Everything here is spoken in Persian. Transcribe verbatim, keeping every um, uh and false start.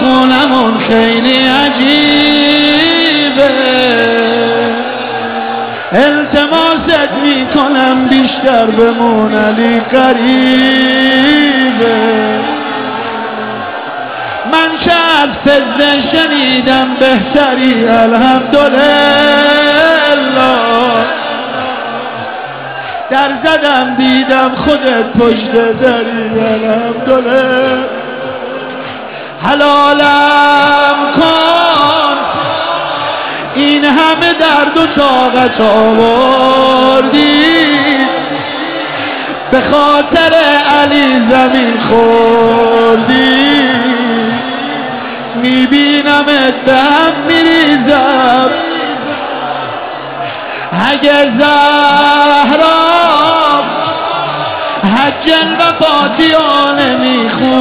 خونمون خیلی عجیبه، التماست میکنم بیشتر بمون علی قریبه. من شب سجده شنیدم بهتری الحمدلله، در زدم دیدم خودت پشت دری الحمدلله. حلالم کن این همه درد و طاقت آوردی، به خاطر علی زمین خوردی. میبینمت به هم میریزم، اگه زهرا حج الوفاتیانه میخون